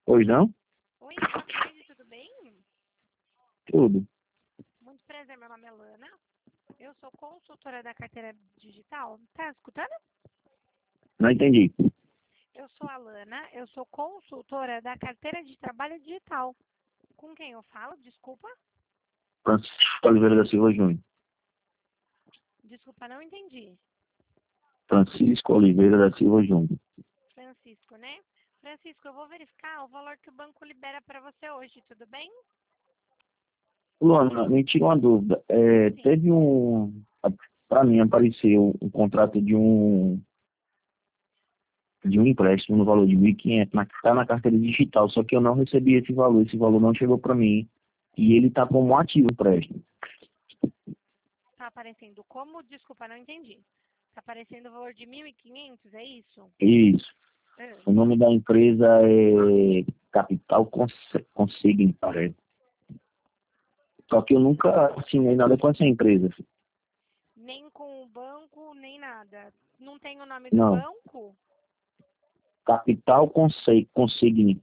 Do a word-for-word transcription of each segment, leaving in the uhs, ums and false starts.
Pois não? Oi, boa tarde, tudo bem? Tudo. Muito prazer, meu nome é Lana. Eu sou consultora da carteira digital. Tá escutando? Não entendi. Eu sou a Lana, eu sou consultora da carteira de trabalho digital. Com quem eu falo? Desculpa? Francisco Oliveira da Silva Júnior. Desculpa, não entendi. Francisco Oliveira da Silva Júnior. Francisco, né? Francisco, eu vou verificar o valor que o banco libera para você hoje, tudo bem? Luana, me tira uma dúvida. É, Sim. teve um... Para mim apareceu um contrato de um de um empréstimo no valor de mil e quinhentos, na, tá na carteira digital, só que eu não recebi esse valor, esse valor não chegou para mim, e ele está como ativo o empréstimo. Tá aparecendo como? Desculpa, não entendi. Tá aparecendo o valor de mil e quinhentos, é isso? Isso. Ah, O nome da empresa é Capital Conse- Consigne, parece. Só que eu nunca assinei nada com essa empresa. nem com o banco, nem nada. Não tem o nome do Não. banco? Capital Conse- Consigne.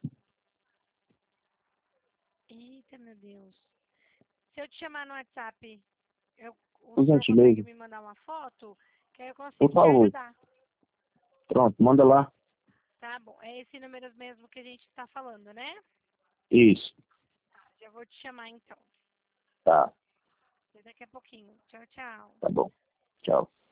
Eita, meu Deus. Se eu te chamar no WhatsApp, eu, o Por senhor consegue gentileza. me mandar uma foto? Que aí eu Por consigo te favor. ajudar. Pronto, manda lá. Tá bom. É esse número mesmo que a gente está falando, né? Isso. Tá, já vou te chamar então. Tá. Até daqui a pouquinho. Tchau, tchau. Tá bom. Tchau.